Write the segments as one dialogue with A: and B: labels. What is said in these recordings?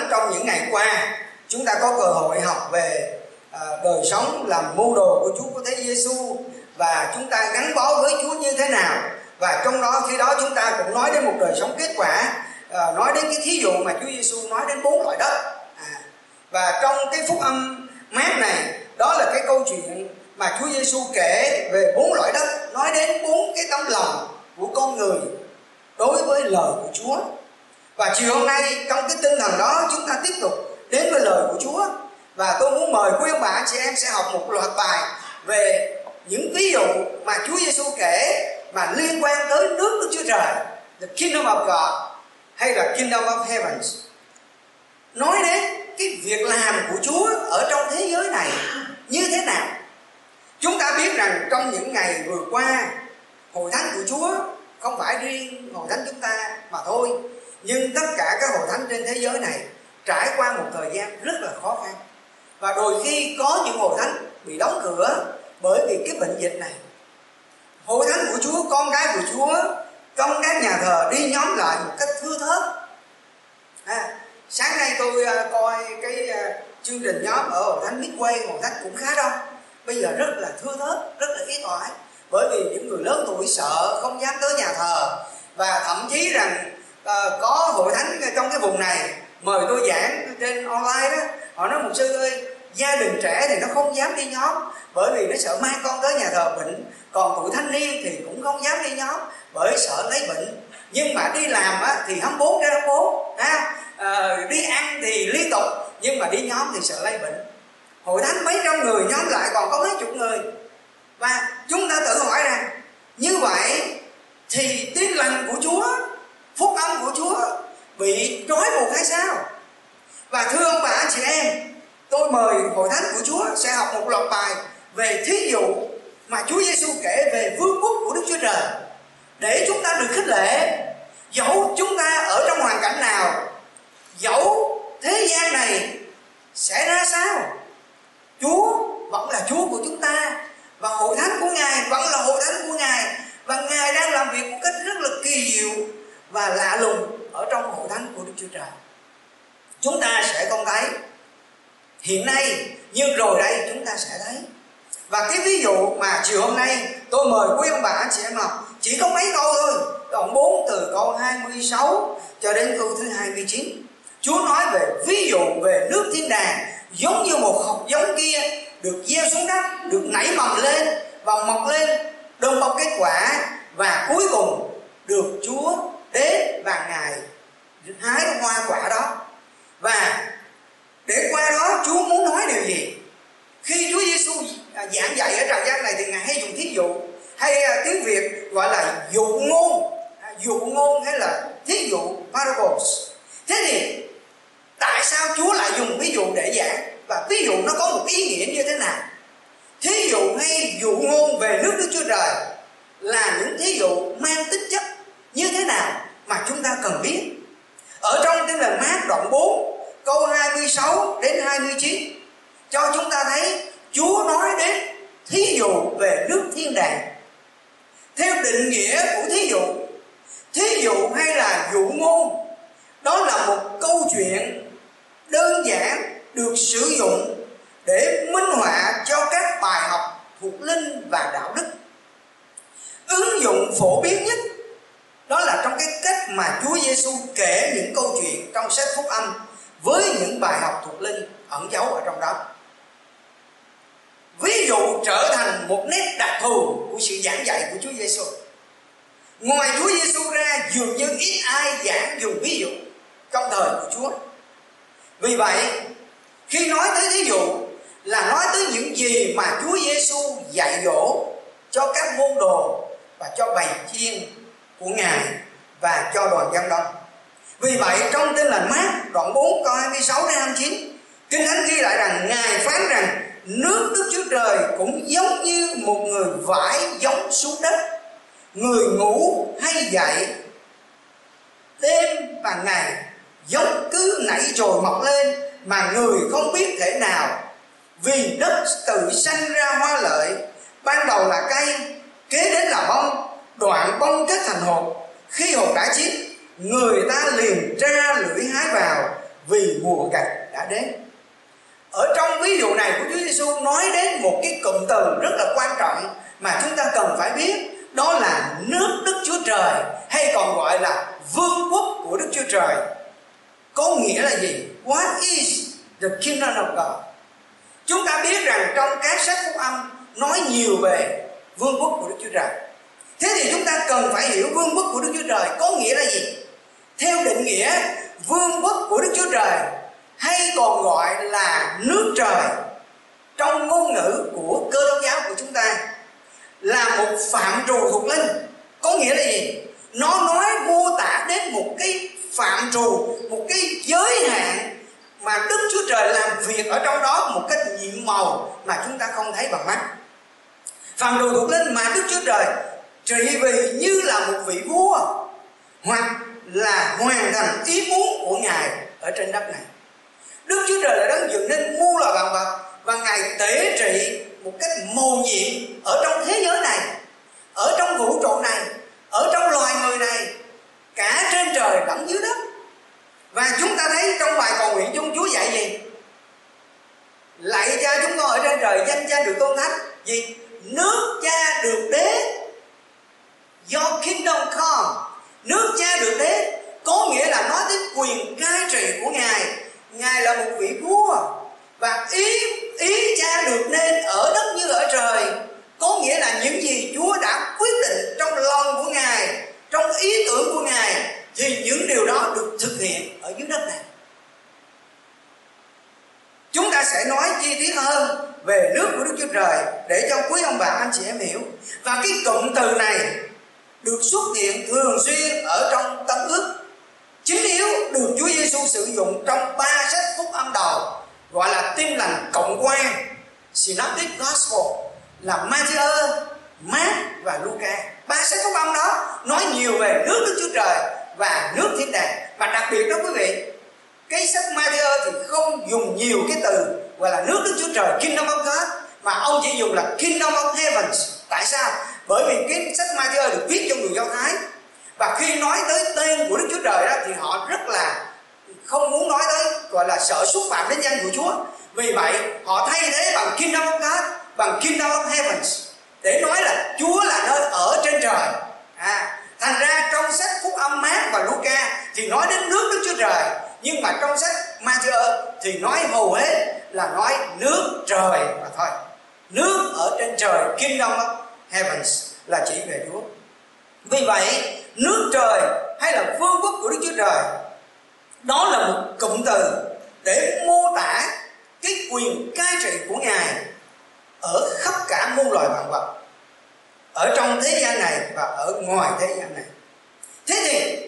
A: trong những ngày qua chúng ta có cơ hội học về đời sống làm môn đồ của Chúa của Thế Giêsu, và chúng ta gắn bó với Chúa như thế nào. Và trong đó khi đó chúng ta cũng nói đến một đời sống kết quả, nói đến cái thí dụ mà Chúa Giêsu nói đến 4 loại đất. Và trong cái phúc âm Mát này, đó là cái câu chuyện mà Chúa Giêsu kể về 4 loại đất, nói đến 4 cái tấm lòng của con người đối với lời của Chúa. Và chiều hôm nay trong cái tinh thần đó chúng ta tiếp tục đến với lời của Chúa. Và tôi muốn mời quý ông bà anh chị em sẽ học một loạt bài về những ví dụ mà Chúa Giêsu kể mà liên quan tới nước Đức Chúa Trời, the Kingdom of God hay là Kingdom of Heavens. Nói đến cái việc làm của Chúa ở trong thế giới này như thế nào. Chúng ta biết rằng trong những ngày vừa qua, hội thánh của Chúa không phải riêng hội thánh chúng ta mà thôi, nhưng tất cả các hội thánh trên thế giới này trải qua một thời gian rất là khó khăn. Và đôi khi có những hội thánh bị đóng cửa bởi vì cái bệnh dịch này. Hội thánh của Chúa, con cái của Chúa trong các nhà thờ đi nhóm lại một cách thưa thớt. Sáng nay tôi coi cái chương trình nhóm ở hội thánh Midway, hội thánh cũng khá đông. Bây giờ rất là thưa thớt, rất là ít ỏi, bởi vì những người lớn tuổi sợ không dám tới nhà thờ. Và thậm chí rằng có hội thánh trong cái vùng này mời tôi giảng trên online đó, họ nói mục sư ơi, gia đình trẻ thì nó không dám đi nhóm bởi vì nó sợ mang con tới nhà thờ bệnh, còn tụi thanh niên thì cũng không dám đi nhóm bởi sợ lấy bệnh. Nhưng mà đi làm thì 24/24, đi ăn thì liên tục, nhưng mà đi nhóm thì sợ lấy bệnh. Hội thánh mấy trăm người nhóm lại còn có mấy chục người. Và chúng ta tự hỏi rằng như vậy thì tin lành của Chúa, phúc âm của Chúa bị trói buộc hay sao? Và thưa ông bà anh chị em, tôi mời hội thánh của Chúa sẽ học một loạt bài về thí dụ mà Chúa Giêsu kể về vương quốc của Đức Chúa Trời, để chúng ta được khích lệ. Dẫu chúng ta ở trong hoàn cảnh nào, dẫu thế gian này sẽ ra sao, Chúa vẫn là Chúa của chúng ta, và hội thánh của Ngài vẫn là hội thánh của Ngài, và Ngài đang làm việc một cách rất là kỳ diệu và lạ lùng ở trong hội thánh của Đức Chúa Trời. Chúng ta sẽ không thấy hiện nay, nhưng rồi đây chúng ta sẽ thấy. Và cái ví dụ mà chiều hôm nay tôi mời quý ông bà anh chị em học chỉ có mấy câu thôi, đoạn 4 từ câu 26 cho đến câu thứ 29. Chúa nói về ví dụ về nước thiên đàng giống như một hột giống kia được gieo xuống đất, được nảy mầm lên và mọc lên, đơm bông kết quả, và cuối cùng được Chúa đến và Ngài hái hoa quả đó. Và để qua đó Chúa muốn nói điều gì? Khi Chúa Giêsu giảng dạy ở tràng giác này thì Ngài hay dùng thí dụ, hay tiếng Việt gọi là dụ ngôn hay là thí dụ, parables. Thế thì tại sao Chúa lại dùng ví dụ để giảng, và ví dụ nó có một ý nghĩa như thế nào? Thí dụ hay dụ ngôn về nước Đức Chúa Trời là những thí dụ mang tính chất như thế nào mà chúng ta cần biết. Ở trong Tin Lành Mát đoạn 4 câu 26 đến 29 cho chúng ta thấy Chúa nói đến thí dụ về nước thiên đàng. Theo định nghĩa của thí dụ hay là dụ ngôn, đó là một câu chuyện đơn giản được sử dụng để minh họa cho các bài học thuộc linh và đạo đức. Ứng dụng phổ biến nhất đó là trong cái cách mà Chúa Giêsu kể những câu chuyện trong sách Phúc Âm với những bài học thuộc linh ẩn giấu ở trong đó. Ví dụ trở thành một nét đặc thù của sự giảng dạy của Chúa Giêsu. Ngoài Chúa Giêsu ra, dường như ít ai giảng dùng ví dụ trong thời của Chúa. Vì vậy, khi nói tới thí dụ là nói tới những gì mà Chúa Giêsu dạy dỗ cho các môn đồ và cho bầy chiên của Ngài và cho đoàn dân đông. Vì vậy, trong Tin Lành Mát đoạn 4 câu 26 đến 29, Kinh Thánh ghi lại rằng Ngài phán rằng nước Đức Chúa Trời cũng giống như một người vải giống xuống đất, người ngủ hay dậy đêm và ngày, giống cứ nảy chồi mọc lên mà người không biết thể nào. Vì đất tự sanh ra hoa lợi, ban đầu là cây, kế đến là bông, đoạn bông kết thành hột. Khi hột đã chín, người ta liền tra lưỡi hái vào, vì mùa đã đến. Ở trong ví dụ này của Chúa Giêsu nói đến một cái cụm từ rất là quan trọng mà chúng ta cần phải biết, đó là nước Đức Chúa Trời, hay còn gọi là vương quốc của Đức Chúa Trời. Có nghĩa là gì? What is the kingdom of God? Chúng ta biết rằng trong các sách phúc âm nói nhiều về vương quốc của Đức Chúa Trời. Thế thì chúng ta cần phải hiểu vương quốc của Đức Chúa Trời có nghĩa là gì? Theo định nghĩa, vương quốc của Đức Chúa Trời, hay còn gọi là nước trời, trong ngôn ngữ của Cơ Đốc giáo của chúng ta, là một phạm trù thuộc linh. Có nghĩa là gì? Nó nói mô tả đến một cái phạm trù, một cái giới hạn mà Đức Chúa Trời làm việc ở trong đó một cách nhiệm màu mà chúng ta không thấy bằng mắt. Phạm trù thuộc linh mà Đức Chúa Trời trị vì như là một vị vua, hoặc là hoàn thành ý muốn của Ngài ở trên đất này. Đức Chúa Trời là đấng dựng nên muôn loài vạn vật, và Ngài tể trị một cách mầu nhiệm ở trong thế giới này, ở trong vũ trụ này, ở trong loài người này, cả trên trời lẫn dưới đất. Và chúng ta thấy trong bài cầu nguyện chung, Chúa dạy gì? Lạy Cha chúng con ở trên trời, danh Cha được tôn thánh. Gì? Nước Cha được đến, Your kingdom come. Nước Cha được đến có nghĩa là nói đến quyền cai trị của Ngài. Ngài là một vị vua, và ý Cha được nên ở đất như ở trời. Có nghĩa là những gì Chúa đã quyết định trong lòng của Ngài, trong ý tưởng của Ngài, thì những điều đó được thực hiện ở dưới đất này. Chúng ta sẽ nói chi tiết hơn về nước của Đức Chúa Trời để cho quý ông bà anh chị em hiểu. Và cái cụm từ này được xuất hiện thường xuyên ở trong Tân Ước. Chính yếu được Chúa Giêsu sử dụng trong 3 sách phúc âm đầu, gọi là Tin lành cộng quan, Synoptic Gospel, là Matthew, Mark và Luca. 3 sách phúc âm đó nói nhiều về nước Đức Chúa Trời và nước thiên đàng. Và đặc biệt đó quý vị, cái sách Matthew thì không dùng nhiều cái từ gọi là nước Đức Chúa Trời, Kingdom of God, mà ông chỉ dùng là Kingdom of Heavens. Tại sao? Bởi vì cái sách Matthew được viết cho người Do Thái, và khi nói tới tên của Đức Chúa Trời đó thì họ rất là không muốn nói tới, gọi là sợ xúc phạm đến danh của Chúa. Vì vậy họ thay thế bằng Kingdom of God, bằng Kingdom of Heavens, để nói là Chúa là nơi ở trên trời. Thành ra trong sách phúc âm Mác và Luca thì nói đến nước Đức Chúa Trời, nhưng mà trong sách Matthew thì nói hầu hết là nói nước trời mà thôi. Nước ở trên trời, Kingdom of Heavens, là chỉ về Chúa. Vì vậy nước trời hay là vương quốc của Đức Chúa Trời, đó là một cụm từ để mô tả cái quyền cai trị của Ngài ở khắp cả muôn loài vạn vật, ở trong thế gian này và ở ngoài thế gian này. Thế thì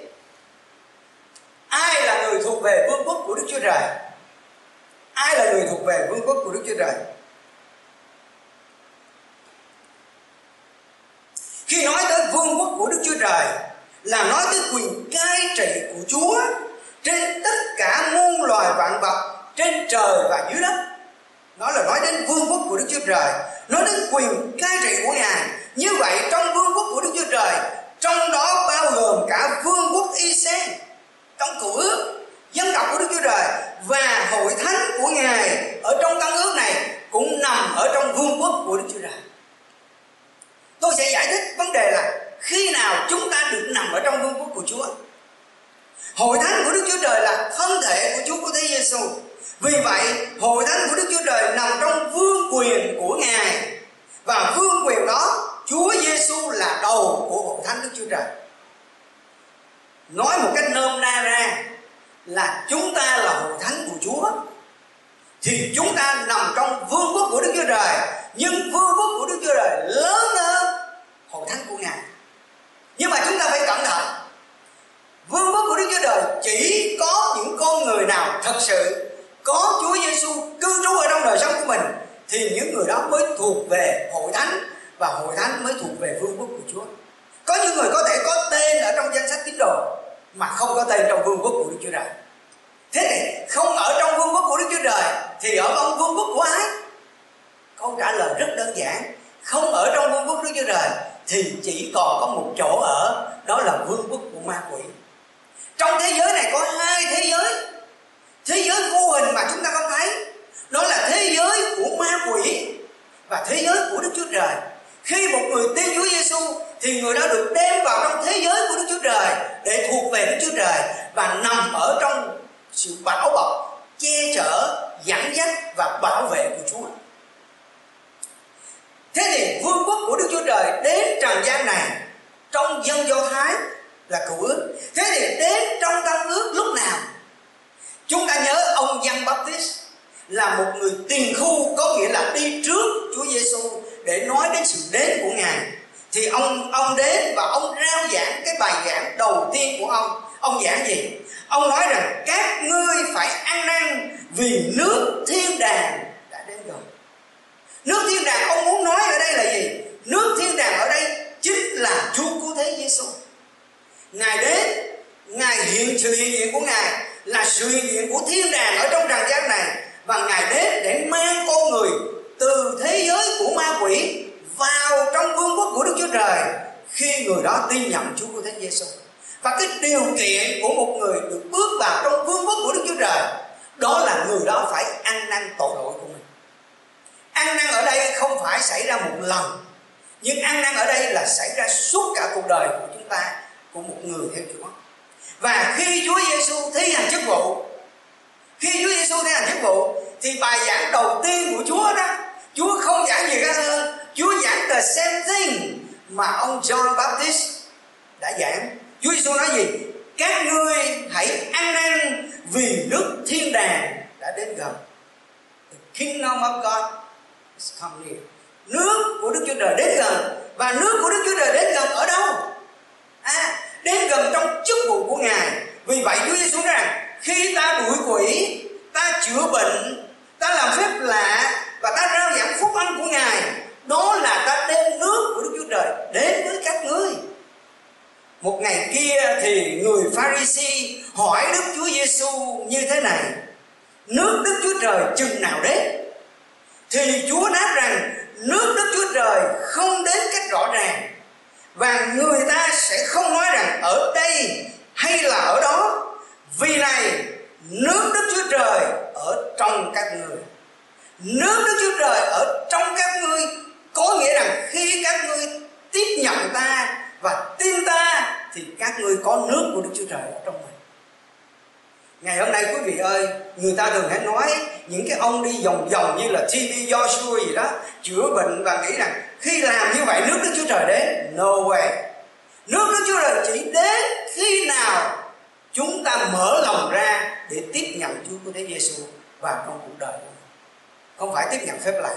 A: ai là người thuộc về vương quốc của Đức Chúa Trời? Ai là người thuộc về vương quốc của Đức Chúa Trời? Khi nói tới vương quốc của Đức Chúa Trời là nói tới quyền cai trị của Chúa trên tất cả muôn loài vạn vật trên trời và dưới đất. Nó là nói đến vương quốc của Đức Chúa Trời, nói đến quyền cai trị của Ngài. Như vậy trong vương quốc của Đức Chúa Trời, trong đó bao gồm cả vương quốc Israel trong Cựu Ước, dân tộc của Đức Chúa Trời, và hội thánh của Ngài ở trong Tân Ước này cũng nằm ở trong vương quốc của Đức Chúa Trời. Tôi sẽ giải thích vấn đề là khi nào chúng ta được nằm ở trong vương quốc của Chúa. Hội thánh của Đức Chúa Trời là thân thể của Chúa của Thế Giêsu. Vì vậy hội thánh của Đức Chúa Trời nằm trong vương quyền của Ngài, và vương quyền đó Chúa Giêsu là đầu của hội thánh Đức Chúa Trời. Nói một cách nôm na ra là chúng ta là hội thánh của Chúa, thì chúng ta nằm trong vương quốc của Đức Chúa Trời, nhưng vương quốc của Đức Chúa Trời lớn hơn hội thánh của Ngài. Nhưng mà chúng ta phải cẩn thận, vương quốc của Đức Chúa Trời chỉ có những con người nào thật sự có Chúa Giêsu cư trú ở trong đời sống của mình, thì những người đó mới thuộc về hội thánh, và hội thánh mới thuộc về vương quốc của Chúa. Có những người có thể có tên ở trong danh sách tín đồ mà không có tên trong vương quốc của Đức Chúa Trời. Thế thì không ở trong vương quốc của Đức Chúa Trời thì ở trong vương quốc của ai? Câu trả lời rất đơn giản, không ở trong vương quốc Đức Chúa Trời thì chỉ còn có một chỗ ở, đó là vương quốc của ma quỷ. Trong thế giới này có hai thế giới. Thế giới vô hình mà chúng ta người tin Chúa Giêsu thì người đó được đem vào trong thế giới của Đức Chúa Trời để thuộc về Đức Chúa Trời và nằm ở trong sự bảo bọc, che chở, dẫn dắt và bảo vệ của Chúa. Thế thì vương quốc của Đức Chúa Trời đến trần gian này trong dân Do Thái là Cựu Ước. Thế thì đến trong Tân Ước lúc nào? Chúng ta nhớ ông Giăng Baptist là một người tiền khu, có nghĩa là đi trước Chúa Giêsu để nói đến sự đến của Ngài. Thì ông đến và ông rao giảng cái bài giảng đầu tiên của ông. Ông giảng gì? Ông nói rằng các ngươi phải ăn năn vì nước thiên đàng đã đến gần. Nước thiên đàng ông muốn nói ở đây là gì? Nước thiên đàng ở đây chính là Chúa Cứu Thế Giêsu. Ngài đến, Ngài sự hiện diện của Ngài là sự hiện diện của thiên đàng ở trong trần gian này, và Ngài đến để mang con người từ thế giới của ma quỷ vào trong vương quốc của Đức Chúa Trời khi người đó tin nhận Chúa Cứu Thế Giêsu. Và cái điều kiện của một người được bước vào trong vương quốc của Đức Chúa Trời đó là người đó phải ăn năn tội lỗi của mình. Ăn năn ở đây không phải xảy ra một lần, nhưng ăn năn ở đây là xảy ra suốt cả cuộc đời của chúng ta, của một người theo Chúa. Và khi Chúa Giêsu thi hành chức vụ, thì bài giảng đầu tiên của Chúa đó, Chúa không giảng gì khác hơn, Chúa giảng the same thing mà ông John Baptist đã giảng. Chúa Giêsu nói gì? Các ngươi hãy ăn năn vì nước thiên đàng đã đến gần. The kingdom of God is come near. Nước của Đức Chúa Trời đến gần. Và nước của Đức Chúa Trời đến gần ở đâu? Đến gần trong chức vụ của Ngài. Vì vậy Chúa Giêsu nói rằng khi ta đuổi quỷ, ta chữa bệnh, ta làm phép lạ và ta rao giảng phúc âm của Ngài, đó là ta đem nước của Đức Chúa Trời đến với các ngươi. Một ngày kia thì người Pha-ri-si hỏi Đức Chúa Giêsu như thế này: nước Đức Chúa Trời chừng nào đến? Thì Chúa đáp rằng nước Đức Chúa Trời không đến cách rõ ràng, và người ta sẽ không nói rằng ở đây hay là ở đó. Vì này nước Đức Chúa Trời ở trong các ngươi. Nước Đức Chúa Trời ở trong các ngươi có nghĩa rằng khi các ngươi tiếp nhận ta và tin ta thì các ngươi có nước của Đức Chúa Trời ở trong mình. Ngày hôm nay quý vị ơi, người ta thường hay nói những cái ông đi vòng vòng như là T.B. Joshua gì đó, chữa bệnh và nghĩ rằng khi làm như vậy nước Đức Chúa Trời đến. No way. Nước Đức Chúa Trời chỉ đến khi nào chúng ta mở lòng ra để tiếp nhận Chúa Cứu Thế Giêsu vào trong cuộc đời của mình, không phải tiếp nhận phép lạ.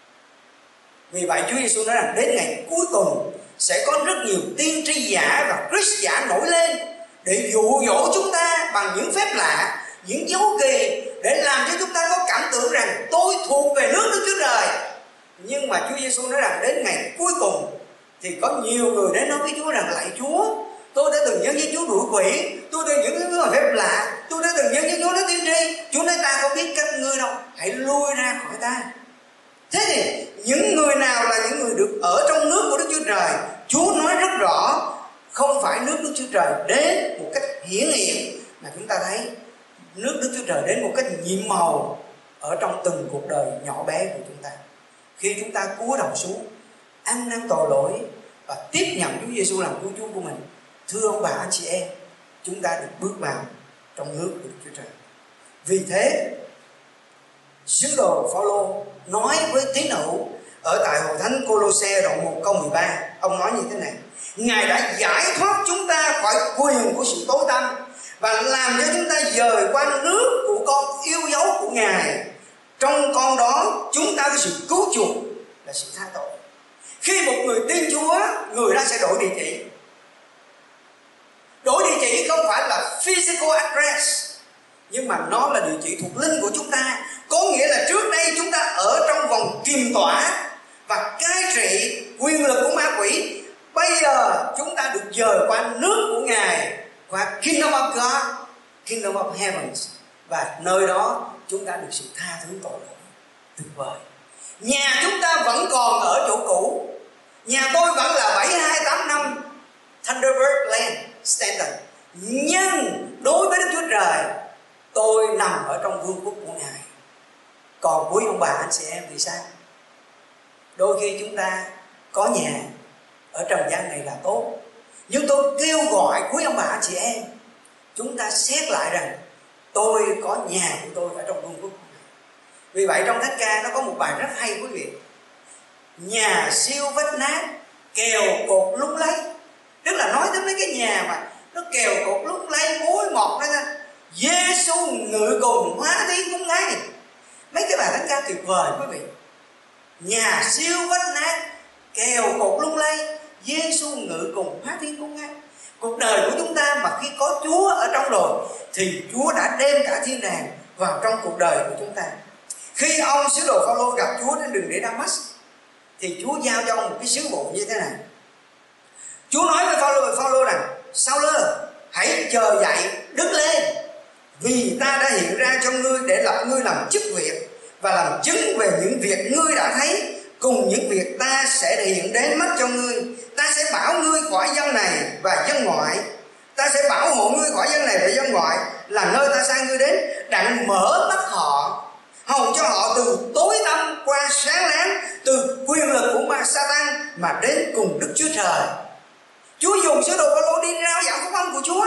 A: Vì vậy Chúa Giêsu nói rằng đến ngày cuối cùng sẽ có rất nhiều tiên tri giả và Christ giả nổi lên để dụ dỗ chúng ta bằng những phép lạ, những dấu kỳ, để làm cho chúng ta có cảm tưởng rằng tôi thuộc về nước Đức Chúa Trời. Nhưng mà Chúa Giêsu nói rằng đến ngày cuối cùng thì có nhiều người đến nói với Chúa rằng: lạy Chúa, tôi đã từng nhân với Chúa đuổi quỷ, tôi đã những cái phép lạ, tôi đã từng nhân với Chúa nói tiên tri. Chúa nói ta không biết các ngươi đâu, hãy lui ra khỏi ta. Thế thì những người nào là những người được ở trong nước của Đức Chúa Trời? Chúa nói rất rõ, không phải nước Đức Chúa Trời đến một cách hiển hiện mà chúng ta thấy. Nước Đức Chúa Trời đến một cách nhiệm màu ở trong từng cuộc đời nhỏ bé của chúng ta. Khi chúng ta cúi đầu xuống, ăn năn tội lỗi và tiếp nhận Chúa Giêsu làm cứu Chúa của mình, thưa ông bà anh chị em, chúng ta được bước vào trong nước của Đức Chúa Trời. Vì thế, sứ đồ Phao-lô nói với tín hữu ở tại hội thánh Cô-lô-se đoạn 1 câu 13, ông nói như thế này: Ngài đã giải thoát chúng ta khỏi quyền của sự tối tăm và làm cho chúng ta dời qua nước của con yêu dấu của Ngài. Trong con đó chúng ta có sự cứu chuộc là sự tha tội. Khi một người tin Chúa, người đó sẽ đổi địa chỉ. Đổi địa chỉ không phải là physical address, nhưng mà nó là địa chỉ thuộc linh của chúng ta. Có nghĩa là trước đây chúng ta ở trong vòng kiềm tỏa và cai trị quyền lực của ma quỷ. Bây giờ chúng ta được dời qua nước của Ngài, qua Kingdom of God, Kingdom of Heavens. Và nơi đó chúng ta được sự tha thứ tội lỗi. Tuyệt vời. Nhà chúng ta vẫn còn ở chỗ cũ. Nhà tôi vẫn là 7285 Thunderbird Lane, Stanton. Nhưng đối với Đức Chúa Trời, tôi nằm ở trong vương quốc của Ngài. Còn quý ông bà anh chị em thì sao? Đôi khi chúng ta có nhà ở trần gian này là tốt, nhưng tôi kêu gọi quý ông bà anh chị em, chúng ta xét lại rằng tôi có nhà của tôi ở trong vương quốc. Vì vậy trong Thánh Ca nó có một bài rất hay quý vị: nhà siêu vách nát, kèo cột lung lay. Tức là nói tới mấy cái nhà mà nó kèo cột lung lay, mối mọt đó nha. Giê-xu ngự cùng hóa thiên cũng ngay. Mấy cái bài Thánh Ca tuyệt vời quý vị. Nhà siêu vách nát, kèo cột lung lay, Giê-xu ngự cùng hóa thiên cũng ngay. Cuộc đời của chúng ta mà khi có Chúa ở trong rồi thì Chúa đã đem cả thiên đàng vào trong cuộc đời của chúng ta. Khi ông sứ đồ Phaolô gặp Chúa trên đường để Damas thì Chúa giao cho ông một cái sứ vụ như thế này. Chúa nói với Phaolô rằng: Sao-lơ, hãy chờ dậy, đứng lên, vì ta đã hiện ra cho ngươi để lập ngươi làm chức việc và làm chứng về những việc ngươi đã thấy, cùng những việc ta sẽ hiện đến mắt cho ngươi. Ta sẽ bảo ngươi khỏi dân này và dân ngoại, ta sẽ bảo hộ ngươi khỏi dân này và dân ngoại, là nơi ta sai ngươi đến, đặng mở mắt họ, hầu cho họ từ tối tăm qua sáng láng, từ quyền lực của ma Satan mà đến cùng Đức Chúa Trời. Chúa dùng sứ đồ Phaolô đi rao giảng phúc âm của Chúa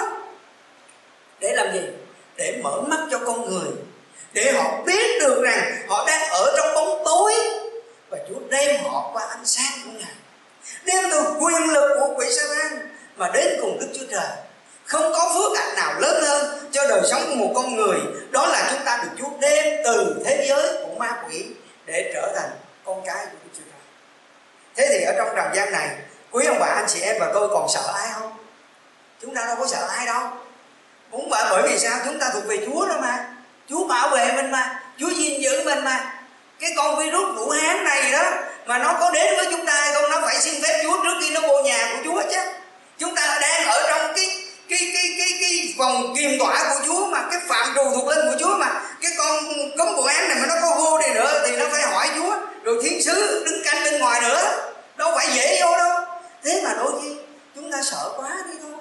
A: để làm gì? Để mở mắt cho con người, để họ biết được rằng họ đang ở trong bóng tối và Chúa đem họ qua ánh sáng của Ngài, đem từ quyền lực của quỷ Satan mà đến cùng Đức Chúa Trời. Không có phước hạnh nào lớn hơn cho đời sống của một con người, đó là chúng ta được Chúa đem từ thế giới của ma quỷ để trở thành con cái của Đức Chúa Trời. Thế thì ở trong trần gian này, quý ông bà anh chị em và tôi còn sợ ai không? Chúng ta đâu có sợ ai đâu. Cũng bởi vì sao? Chúng ta thuộc về Chúa đó mà. Chúa bảo vệ mình mà, Chúa gìn giữ mình mà. Cái con virus Vũ Hán này đó mà nó có đến với chúng ta hay không, nó phải xin phép Chúa trước khi nó vô nhà của Chúa chứ. Chúng ta đang ở trong cái vòng kiềm tỏa của Chúa, mà cái phạm trù thuộc linh của Chúa, mà cái con cúm Vũ Hán này mà nó có vô đi nữa thì nó phải hỏi Chúa, rồi thiên sứ đứng canh bên ngoài nữa, đâu phải dễ vô đâu. Thế mà đôi khi chúng ta sợ quá đi thôi,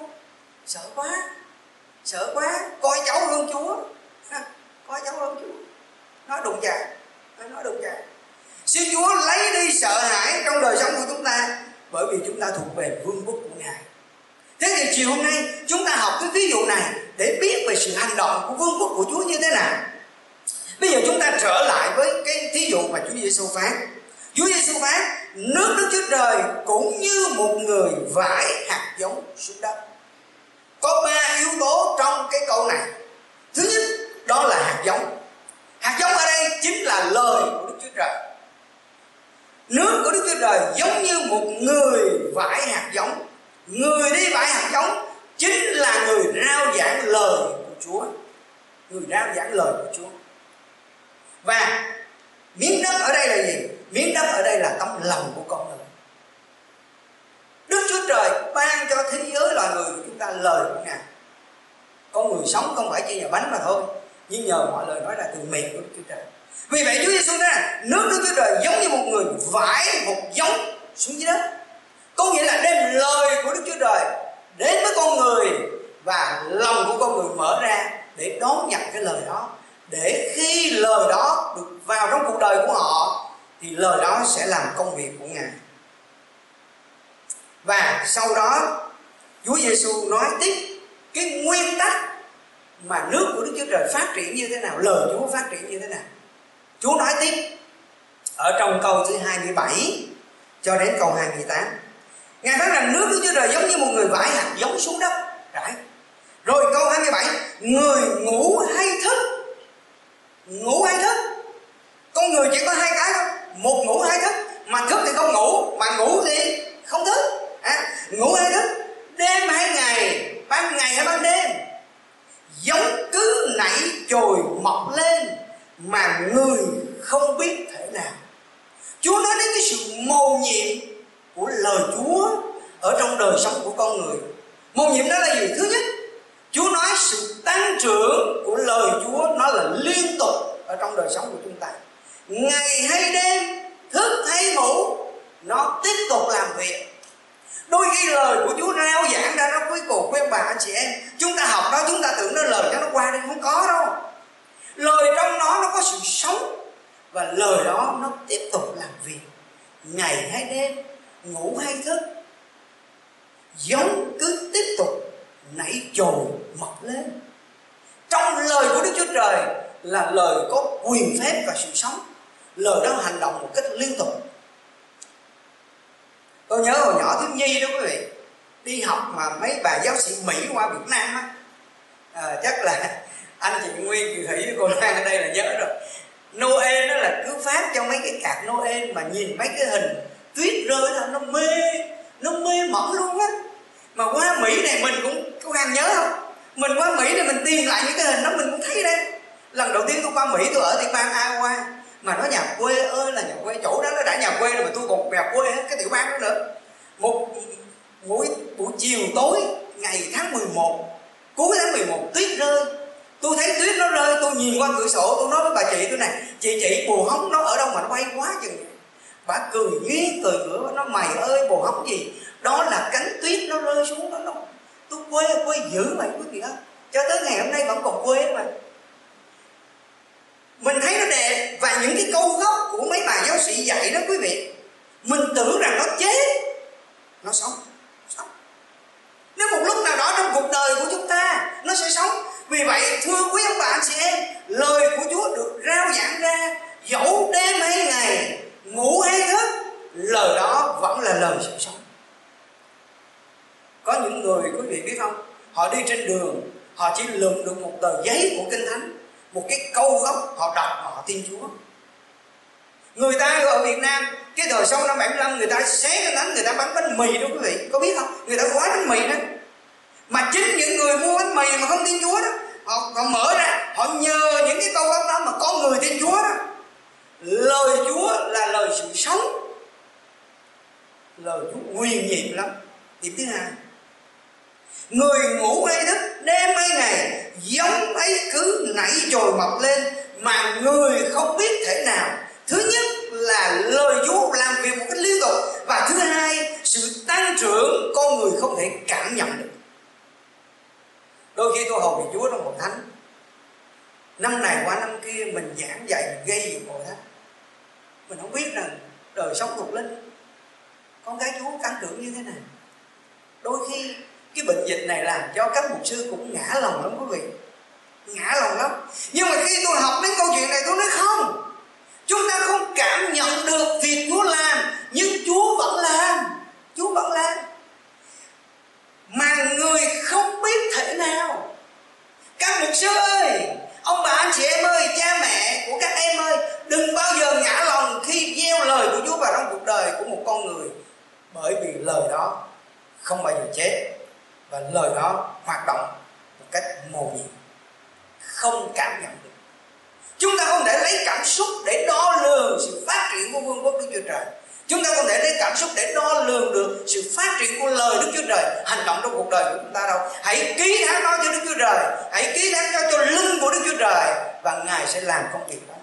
A: sợ quá, coi cháu hơn Chúa, coi cháu hơn Chúa, nói đụng chạm. Xin Chúa lấy đi sợ hãi trong đời sống của chúng ta, bởi vì chúng ta thuộc về vương quốc của Ngài. Thế thì chiều hôm nay chúng ta học cái ví dụ này để biết về sự hành động của vương quốc của Chúa như thế nào. Bây giờ chúng ta trở lại với cái thí dụ mà Chúa Giêsu phán. Chúa Giêsu phán: nước Đức Chúa Trời cũng như một người vãi hạt giống xuống đất. Có 3 yếu tố trong cái câu này. Thứ nhất, đó là hạt giống. Hạt giống ở đây chính là lời của Đức Chúa Trời. Nước của Đức Chúa Trời giống như một người vãi hạt giống. Người đi vãi hạt giống chính là người rao giảng lời của Chúa. Người rao giảng lời của Chúa. Và miếng đất ở đây là gì? Miếng đất ở đây là tấm lòng của con người. Đức Chúa Trời ban cho thế giới loài người của chúng ta lời của Ngài. Con người sống không phải chỉ nhờ bánh mà thôi, nhưng nhờ mọi lời nói ra từ miệng của Đức Chúa Trời. Vì vậy Chúa Giêsu nói là nước Đức Chúa Trời giống như một người vãi một giống xuống dưới đất. Có nghĩa là đem lời của Đức Chúa Trời đến với con người, và lòng của con người mở ra để đón nhận cái lời đó, để khi lời đó được vào trong cuộc đời của họ thì lời đó sẽ làm công việc của Ngài. Và sau đó Chúa Giêsu nói tiếp cái nguyên tắc mà nước của Đức Chúa Trời phát triển như thế nào, lời Chúa phát triển như thế nào. Chúa nói tiếp ở trong câu thứ 27 cho đến câu 28. Ngài nói rằng nước Đức Chúa Trời giống như một người vãi hạt giống xuống đất rải. Rồi câu 27, người ngủ hay thức. Ngủ hay thức. Con người chỉ có hai cái thôi, một ngủ hai thức. Mà thức thì không ngủ, mà ngủ thì không thức. Ngủ hay thức, đêm hay ngày, ban ngày hay ban đêm, giống cứ nảy chồi mọc lên mà người không biết thể nào. Chúa nói đến cái sự mầu nhiệm của lời Chúa ở trong đời sống của con người. Mầu nhiệm đó là gì? Thứ nhất, Chúa nói sự tăng trưởng của lời Chúa nó là liên tục ở trong đời sống của chúng ta. Ngày hay đêm, thức hay ngủ, nó tiếp tục làm việc. Đôi khi lời của Chúa rao giảng ra nó quý cô, quý ông bà anh chị em, chúng ta học đó, chúng ta tưởng nó lời cho nó qua đi, không có đâu. Lời trong nó có sự sống, và lời đó nó tiếp tục làm việc. Ngày hay đêm, ngủ hay thức, giống cứ tiếp tục nảy chồi mọc lên. Trong lời của Đức Chúa Trời là lời có quyền phép và sự sống. Lời đó hành động một cách liên tục. Tôi nhớ hồi nhỏ thiếu nhi đó quý vị, đi học mà mấy bà giáo sĩ Mỹ qua Việt Nam á, chắc là anh chị Nguyên, chị Thủy, cô Lan ở đây là nhớ rồi. Noel đó là cứ phát cho mấy cái cạc Noel mà nhìn mấy cái hình tuyết rơi đó, nó mê mẩn luôn á. Mà qua Mỹ này mình cũng, cô Lan nhớ không? Mình qua Mỹ này mình tìm lại những cái hình đó mình cũng thấy đây. Lần đầu tiên tôi qua Mỹ tôi ở tiểu bang Iowa, mà nó nhà quê ơi là nhà quê, chỗ đó nó đã nhà quê rồi mà tôi còn nhà quê hết cái tiểu bang đó nữa. Một buổi chiều tối ngày tháng 11, cuối tháng 11 tuyết rơi. Tôi thấy tuyết nó rơi, tôi nhìn qua cửa sổ, tôi nói với bà chị tôi này, chị bồ hóng nó ở đâu mà nó bay quá chừng. Bà cười nghiêng cười ngửa, nó mày ơi bồ hóng gì, đó là cánh tuyết nó rơi xuống đó. Tôi quê dữ mày quý vị đó, cho tới ngày hôm nay vẫn còn quê mà. Mình thấy nó đẹp, và những cái câu gốc của mấy bà giáo sĩ dạy đó quý vị, mình tưởng rằng nó chết, nó sống. Nếu một lúc nào đó trong cuộc đời của chúng ta nó sẽ sống. Vì vậy thưa quý ông bà anh chị em, lời của Chúa được rao giảng ra, dẫu đêm hay ngày, ngủ hay thức, lời đó vẫn là lời sự sống. Có những người quý vị biết không, họ đi trên đường, họ chỉ lượm được một tờ giấy của Kinh Thánh, một cái câu gốc, họ đọc họ tin Chúa. Người ta ở Việt Nam cái thời sau năm 75, người ta xé Kinh Thánh, người ta bán bánh mì đó quý vị, có biết không? Người ta gói bánh mì đó, mà chính những người mua bánh mì mà không tin Chúa đó, họ mở ra, họ nhờ những cái câu gốc đó mà có người tin Chúa đó. Lời Chúa là lời sự sống, lời Chúa quyền nhiệm lắm. Điểm thứ hai, người ngủ hay thức, đêm hay ngày, giống ấy cứ nảy chồi mọc lên mà người không biết thể nào. Thứ nhất là lời Chúa làm việc một cách liên tục, và thứ hai, sự tăng trưởng con người không thể cảm nhận được. Đôi khi tôi hầu việc Chúa trong hội thánh, năm này qua năm kia mình giảng dạy, mình gây dựng hội thánh, mình không biết rằng đời sống thuộc linh, con cái Chúa tăng trưởng như thế nào. Đôi khi cái bệnh dịch này làm cho các mục sư cũng ngã lòng lắm quý vị, ngã lòng lắm. Nhưng mà khi tôi học đến câu chuyện này, tôi nói không, chúng ta không cảm nhận được việc Chúa làm, nhưng Chúa vẫn làm. Chúa vẫn làm. Mà người không biết thể nào. Các mục sư ơi, ông bà anh chị em ơi, cha mẹ của các em ơi, đừng bao giờ ngã lòng khi gieo lời của Chúa vào trong cuộc đời của một con người. Bởi vì lời đó không bao giờ chết, và lời đó hoạt động một cách mầu nhiệm, không cảm nhận được. Chúng ta không thể lấy cảm xúc để đo lường sự phát triển của vương quốc Đức Chúa Trời. Chúng ta không thể lấy cảm xúc để đo lường được sự phát triển của lời Đức Chúa Trời hành động trong cuộc đời của chúng ta đâu. Hãy ký thác nó cho Đức Chúa Trời, hãy ký thác nó cho linh của Đức Chúa Trời, và Ngài sẽ làm công việc đó.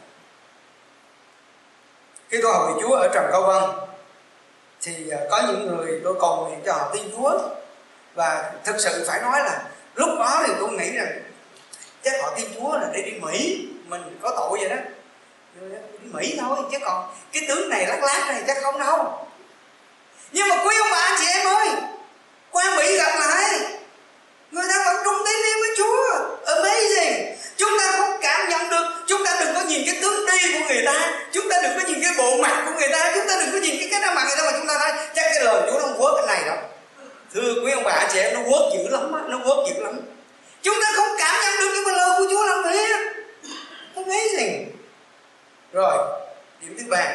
A: Khi tôi học về Chúa ở Trần Cao Vân thì có những người tôi cầu nguyện cho họ tin Chúa, và thực sự phải nói là lúc đó thì tôi nghĩ rằng chắc họ tin Chúa là để đi Mỹ, mình có tội vậy đó, đi Mỹ thôi, chứ còn cái tướng này lắc lác này chắc không đâu. Nhưng mà quý ông bà anh chị em ơi, qua Mỹ gặp lại, người ta vẫn trung tín đi với Chúa. Amazing. Chúng ta không cảm nhận được. Chúng ta đừng có nhìn cái tướng đi của người ta, chúng ta đừng có nhìn cái bộ mặt của người ta, chúng ta đừng có nhìn cái ăn mặc người ta mà chúng ta nói chắc cái lời Chúa nó không quất cái này đâu. Thưa quý ông bà anh chị em, nó quất dữ lắm á, nó quất dữ lắm. Chúng ta không cảm nhận được, nhưng mà lời của Chúa làm thế. Amazing. Rồi, điểm thứ ba,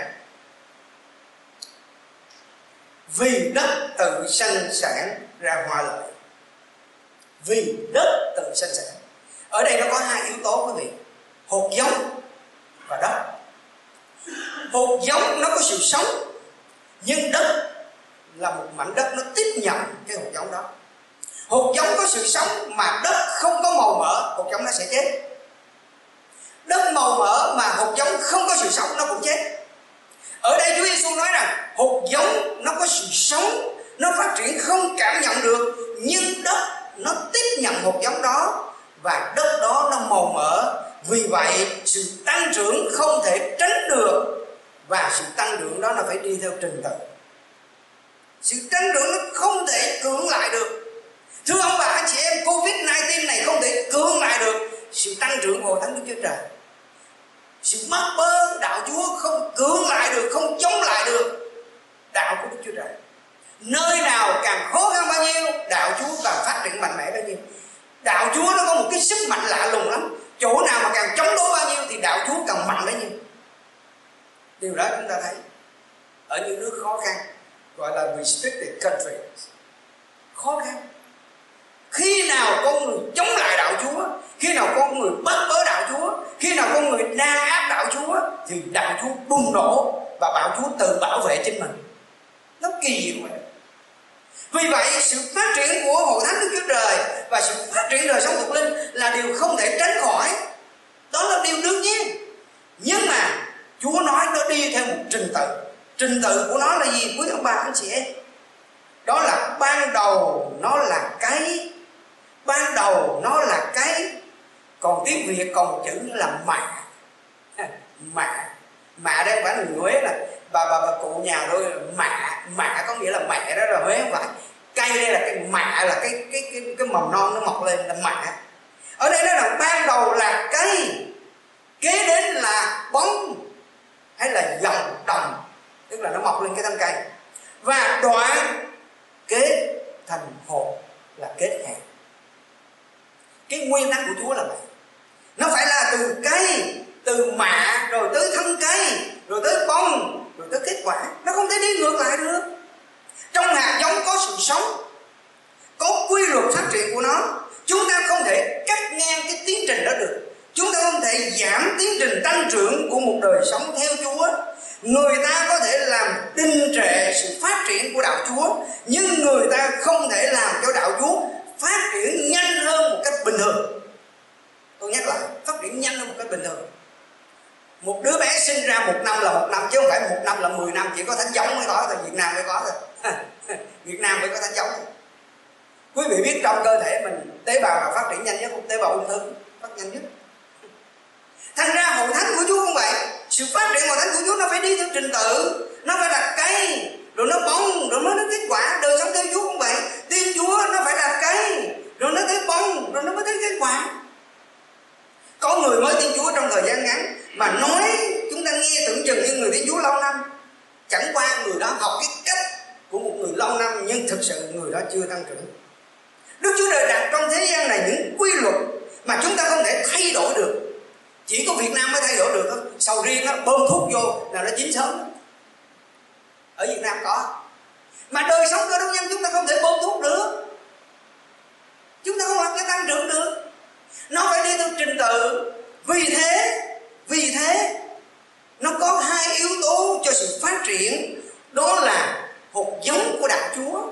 A: vì đất tự sanh sản ra hoa lợi. Vì đất tự sanh sản. Ở đây nó có hai yếu tố quý vị, hột giống và đất. Hột giống nó có sự sống, nhưng đất là một mảnh đất nó tiếp nhận cái hột giống đó. Hột giống có sự sống mà đất không có màu mỡ, hột giống nó sẽ chết. Đất màu mỡ mà hột giống không có sự sống, nó cũng chết. Ở đây Chúa Giêsu nói rằng hột giống nó có sự sống, nó phát triển không cảm nhận được, nhưng đất nó tiếp nhận hột giống đó, và đất đó nó màu mỡ. Vì vậy sự tăng trưởng không thể tránh được, và sự tăng trưởng đó nó phải đi theo trình tự. Sự tăng trưởng nó không thể cưỡng lại được. Thưa ông bà anh chị em, Covid-19 này không thể cưỡng lại được sự tăng trưởng của hội thánh Đức Chúa Trời. Sự mất bơ đạo Chúa không cưỡng lại được, không chống lại được đạo của Đức Chúa Trời. Nơi nào càng khó khăn bao nhiêu, đạo Chúa càng phát triển mạnh mẽ bao nhiêu. Đạo Chúa nó có một cái sức mạnh lạ lùng lắm. Chỗ nào mà càng chống đối bao nhiêu thì đạo Chúa càng mạnh bấy nhiêu. Điều đó chúng ta thấy ở những nước khó khăn, gọi là restricted countries, khó khăn. Khi nào con người chống lại đạo Chúa, khi nào con người bắt bớ đạo Chúa, khi nào con người đàn áp đạo Chúa, thì đạo Chúa bùng nổ và đạo Chúa tự bảo vệ chính mình. Nó kỳ diệu vậy. Vì vậy sự phát triển của hội thánh Đức Chúa Trời và sự phát triển đời sống thuộc linh là điều không thể tránh khỏi. Đó là điều đương nhiên. Nhưng mà Chúa nói nó đi theo một trình tự. Trình tự của nó là gì quý ông bà anh chị em? Đó là ban đầu nó là cái. Ban đầu nó là cái. Còn tiếng Việt còn một chữ nữa là mạ. Mạ đây không phải là người Huế, là bà cụ nhà tôi. Mạ có nghĩa là mẹ, đó là Huế không phải. Cây đây là cái mạ, là cái mầm non nó mọc lên là mạ. Ở đây nó là ban đầu là cây, kế đến là bóng hay là dòng đồng, tức là nó mọc lên cái thân cây, và đoạn kết thành hột là kết hạt. Cái nguyên tắc của Chúa là vậy. Nó phải là từ cây, từ mạ, rồi tới thân cây, rồi tới bông, rồi tới kết quả. Nó không thể đi ngược lại được. Trong hạt giống có sự sống, có quy luật phát triển của nó. Chúng ta không thể cắt ngang cái tiến trình đó được. Chúng ta không thể giảm tiến trình tăng trưởng của một đời sống theo Chúa. Người ta có thể làm đình trệ sự phát triển của đạo Chúa, nhưng người ta không thể làm cho đạo Chúa phát triển nhanh hơn một cách bình thường. Tôi nhắc lại, phát triển nhanh hơn một cách bình thường. Một đứa bé sinh ra 1 năm là 1 năm, chứ không phải 1 năm là 10 năm. Chỉ có thánh giống mới có thôi, Việt Nam mới có thôi. Việt Nam mới có thánh giống. Quý vị biết trong cơ thể mình tế bào nào phát triển nhanh nhất không? Tế bào ung thư phát nhanh nhất. Thành ra hội thánh của Chúa không vậy. Sự phát triển hội thánh của Chúa nó phải đi theo trình tự. Nó phải là cây, rồi nó bông, rồi nó kết quả. Đời sống theo Chúa không vậy. Tin Chúa nó phải là cây, rồi nó tới bông, rồi nó mới tới kết quả. Có người mới tin Chúa trong thời gian ngắn mà nói chúng ta nghe tưởng chừng như người tin Chúa lâu năm. Chẳng qua người đó học cái cách của một người lâu năm, nhưng thực sự người đó chưa tăng trưởng. Đức Chúa Trời đặt trong thế gian này những quy luật mà chúng ta không thể thay đổi được. Chỉ có Việt Nam mới thay đổi được thôi. Sầu riêng nó bơm thuốc vô là nó chín sớm. Ở Việt Nam có. Mà đời sống cơ đốc nhân chúng ta không thể bơm thuốc được. Chúng ta không làm cho tăng trưởng được. Nó phải đi theo trình tự. Vì thế nó có hai yếu tố cho sự phát triển. Đó là hột giống của đạo Chúa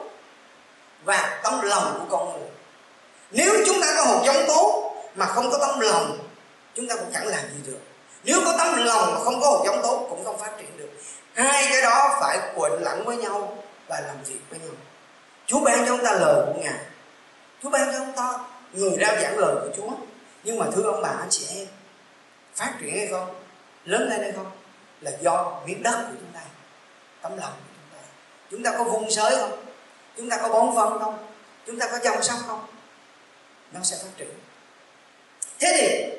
A: và tấm lòng của con người. Nếu chúng ta có hột giống tốt mà không có tấm lòng, chúng ta cũng chẳng làm gì được. Nếu có tấm lòng mà không có hột giống tốt cũng không phát triển được. Hai cái đó phải quện lẫn với nhau và làm việc với nhau. Chúa ban cho chúng ta lời của Ngài. Chúa ban cho chúng ta người rao giảng lời của Chúa. Nhưng mà thưa ông bà anh chị em, phát triển hay không, lớn lên hay không là do miếng đất của chúng ta, tấm lòng của chúng ta. Chúng ta có vun sới không? Chúng ta có bón phân không? Chúng ta có chăm sóc không? Nó sẽ phát triển. Thế thì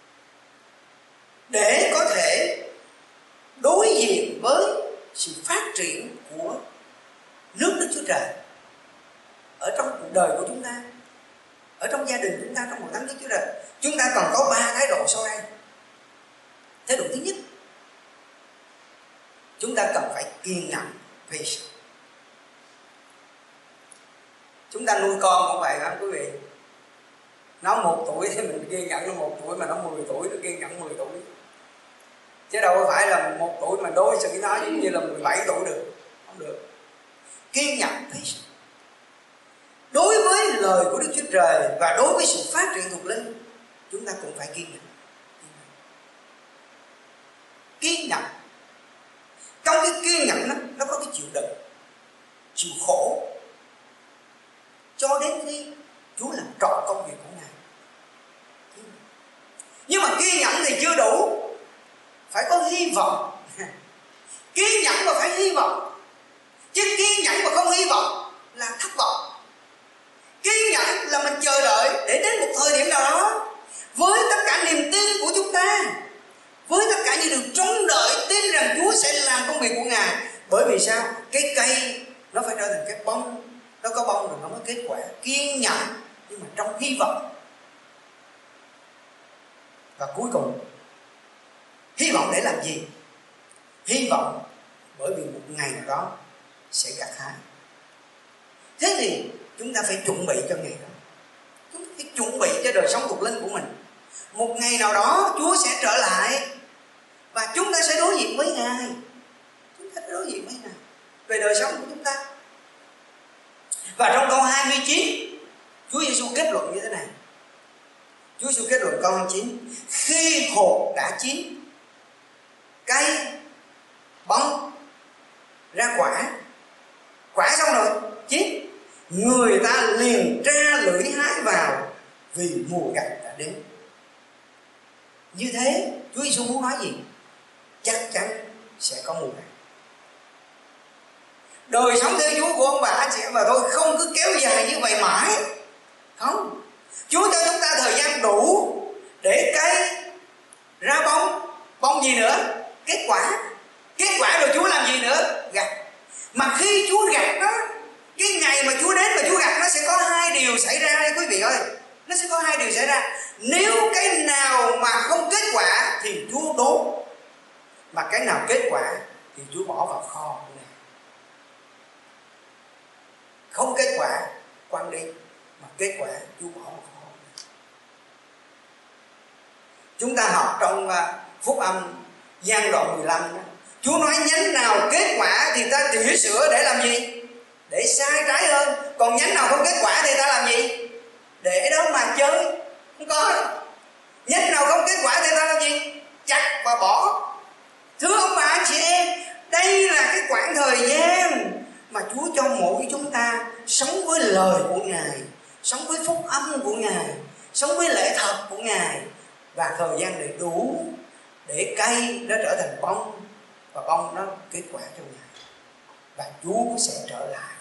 A: để có thể đối diện với sự phát triển của nước Đức Chúa Trời ở trong cuộc đời của chúng ta, ở trong gia đình chúng ta, trong hội thánh Đức Chúa Trời, chúng ta cần có 3 thái độ sau đây. Thái độ thứ nhất, chúng ta cần phải kiên nhẫn, patience. Chúng ta nuôi con cũng vậy đó quý vị. Nó 1 tuổi thì mình kiên nhẫn nó 1 tuổi, mà nó 10 tuổi nó kiên nhẫn 10 tuổi. Chứ đâu có phải là 1 tuổi mà đối xử với nó giống như là 17 tuổi được. Không được. Kiên nhẫn, patience. Đối với lời của Đức Chúa Trời và đối với sự phát triển thuộc linh, chúng ta cũng phải kiên nhẫn. Kiên nhẫn. Trong cái kiên nhẫn đó, nó có cái chịu đựng, chịu khổ, cho đến khi Chúa làm trọn công việc của Ngài. Nhưng mà kiên nhẫn thì chưa đủ, phải có hy vọng. Kiên nhẫn mà phải hy vọng. Chứ kiên nhẫn mà không hy vọng là thất vọng. Kiên nhẫn là mình chờ đợi để đến một thời điểm nào đó, với tất cả niềm tin của chúng ta, với tất cả những điều trông đợi, tin rằng Chúa sẽ làm công việc của Ngài. Bởi vì sao? Cái cây nó phải trở thành cái bông, nó có bông rồi nó mới kết quả. Kiên nhẫn nhưng mà trong hy vọng. Và cuối cùng, hy vọng để làm gì? Hy vọng bởi vì một ngày nào đó sẽ gặt hái. Thế thì chúng ta phải chuẩn bị cho ngày đó. Chúng ta phải chuẩn bị cho đời sống thuộc linh của mình. Một ngày nào đó Chúa sẽ trở lại và chúng ta sẽ đối diện với Ngài. Chúng ta sẽ đối diện với Ngài về đời sống của chúng ta. Và trong câu 29, Chúa Giêsu kết luận như thế này. Chúa Giêsu kết luận câu 29: khi hột đã chín, cây bông ra quả xong rồi chín, người ta liền ra lưỡi hái vào, vì mùa gặt đã đến. Như thế Chúa Giêsu muốn nói gì? Chắc chắn sẽ có mùa gặt. Đời sống theo Chúa của ông bà anh chị em và tôi không cứ kéo dài như vậy mãi. Không, Chúa cho chúng ta thời gian đủ để cây ra bông gì nữa? Kết quả rồi Chúa làm gì nữa? Gặt. Mà khi Chúa gặt đó, cái ngày mà Chúa đến và Chúa gặt, nó sẽ có hai điều xảy ra đây quý vị ơi. Nó sẽ có hai điều xảy ra. Nếu cái nào mà không kết quả thì Chúa đốt, mà cái nào kết quả thì Chúa bỏ vào kho của Ngài. Không kết quả quăng đi, mà kết quả Chúa bỏ vào kho. Chúng ta học trong Phúc Âm Giăng đoạn 15 đó, Chúa nói nhánh nào kết quả thì ta tỉa sữa để làm gì? Để sai trái hơn. Còn nhánh nào không kết quả thì ta làm gì? Để đó mà chơi. Không có đâu. Nhánh nào không kết quả thì ta làm gì? Chặt và bỏ. Thưa ông bà anh chị em, đây là cái khoảng thời gian mà Chúa cho mỗi chúng ta sống với lời của Ngài, sống với phúc âm của Ngài, sống với lẽ thật của Ngài, và thời gian đầy đủ để cây nó trở thành bông và bông nó kết quả cho Ngài, và Chúa sẽ trở lại.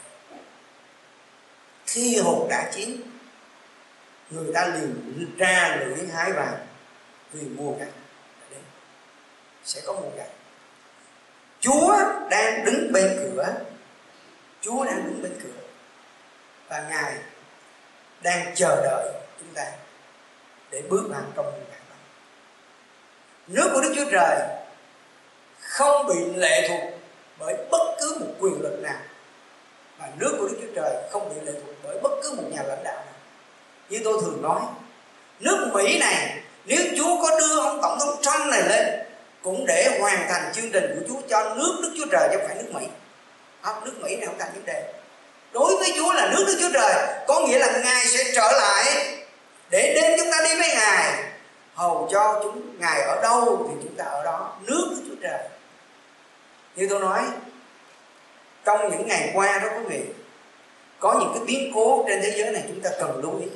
A: Khi hột đã chín, người ta liền ra lưỡi hái vào, vì mùa gặt đã đến. Sẽ có mùa gặt. Chúa đang đứng bên cửa. Chúa đang đứng bên cửa, và Ngài đang chờ đợi chúng ta để bước vào trong mùa gặt đó. Nước của Đức Chúa Trời không bị lệ thuộc bởi bất cứ một quyền lực nào, và nước của Đức Chúa Trời không bị lệ thuộc bởi bất cứ một nhà lãnh đạo nào. Như tôi thường nói, nước Mỹ này, nếu Chúa có đưa ông Tổng thống Trump này lên cũng để hoàn thành chương trình của Chúa cho nước Đức Chúa Trời, chứ không phải nước Mỹ. Nước Mỹ này không thành vấn đề. Đối với Chúa là nước Đức Chúa Trời, có nghĩa là Ngài sẽ trở lại để đem chúng ta đi với Ngài, hầu cho Ngài ở đâu thì chúng ta ở đó. Nước Đức Chúa Trời. Như tôi nói, trong những ngày qua đó quý vị, có những cái biến cố trên thế giới này chúng ta cần lưu ý.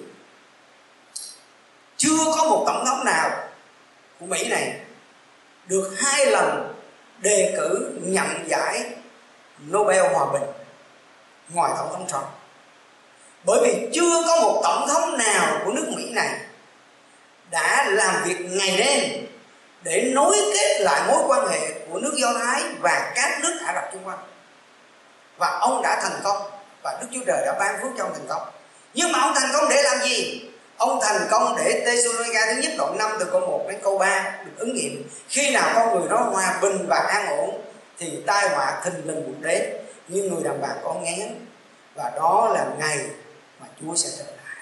A: Chưa có một tổng thống nào của Mỹ này được 2 lần đề cử nhận giải Nobel Hòa Bình ngoài tổng thống Trump. Bởi vì chưa có một tổng thống nào của nước Mỹ này đã làm việc ngày đêm để nối kết lại mối quan hệ của nước Do Thái và các nước Ả Rập xung quanh. Và ông đã thành công, và Đức Chúa Trời đã ban phước cho ông thành công. Nhưng mà ông thành công để làm gì? Ông thành công để Thessalonica thứ nhất đoạn 5 từ câu 1 đến câu 3 được ứng nghiệm. Khi nào con người đó hòa bình và an ổn thì tai họa thình lình cũng đến như người đàn bà có nghén, và đó là ngày mà Chúa sẽ trở lại.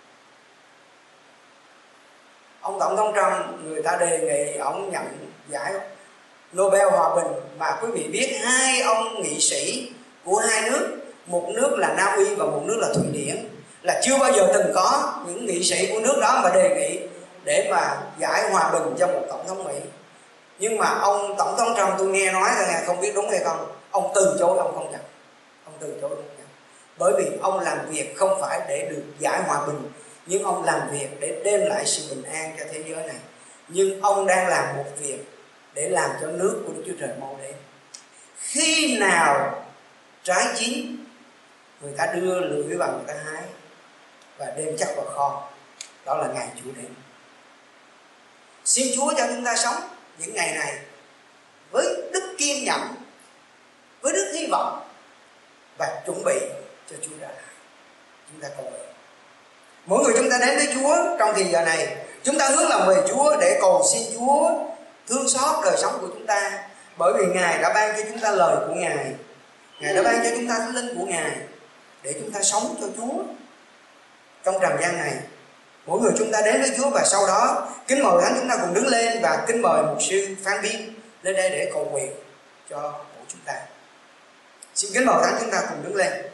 A: Ông tổng thống Trump, người ta đề nghị ông nhận giải Nobel Hòa Bình, mà quý vị biết 2 ông nghị sĩ của 2 nước, một nước là Na Uy và một nước là Thụy Điển, là chưa bao giờ từng có những nghị sĩ của nước đó mà đề nghị để mà giải hòa bình cho một tổng thống Mỹ. Nhưng mà ông tổng thống Trump, tôi nghe nói thôi, không biết đúng hay không, ông từ chối, ông không nhận. Ông từ chối không nhận. Bởi vì ông làm việc không phải để được giải hòa bình, nhưng ông làm việc để đem lại sự bình an cho thế giới này. Nhưng ông đang làm một việc để làm cho nước của Đức Chúa Trời mau đến. Khi nào trái chín người ta đưa lưỡi vào người ta hái và đem chắc vào kho. Đó là ngày Chúa đến. Xin Chúa cho chúng ta sống những ngày này với đức kiên nhẫn, với đức hy vọng và chuẩn bị cho Chúa đã lại. Chúng ta cầu nguyện. Mỗi người chúng ta đến với Chúa trong thời giờ này, chúng ta hướng lòng về Chúa để cầu xin Chúa thương xót đời sống của chúng ta, bởi vì Ngài đã ban cho chúng ta lời của Ngài, Ngài đã ban cho chúng ta thánh linh của Ngài để chúng ta sống cho Chúa trong trần gian này. Mỗi người chúng ta đến với Chúa, và sau đó kính mời Thánh chúng ta cùng đứng lên và kính mời mục sư Phan Biên lên đây để cầu nguyện cho mỗi chúng ta. Xin kính mời Thánh chúng ta cùng đứng lên.